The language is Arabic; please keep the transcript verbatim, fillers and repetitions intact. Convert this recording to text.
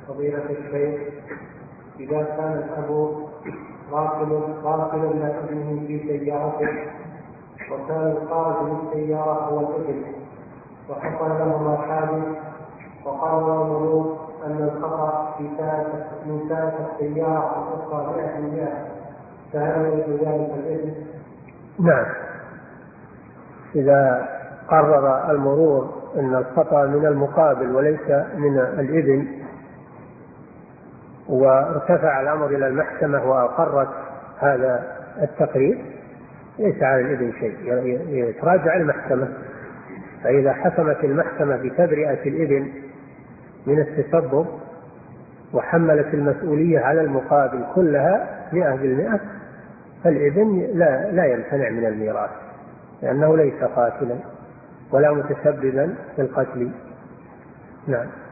فضيلة الشيخ، إذا كان الأب راكبا راكبا لابنه في سيارته وكان القائد للسيارة هو الابن وحصل لهما حادث وقرر المرور أن الخطأ في من سائق السيارة الأخرى مئة بالمئة، فهل يجوز ذلك الابن؟ نعم، إذا قرر المرور أن الخطأ من المقابل وليس من الابن وارتفع الأمر إلى المحكمة وأقرت هذا التقرير ليس على الابن شيء، يتراجع المحكمة. فإذا حكمت المحكمة بتبرئة الابن من التسبب وحملت المسؤولية على المقابل كلها مئة بالمئة، فالابن لا, لا يمتنع من الميراث لأنه ليس قاتلا ولا متسببا في القتل. نعم.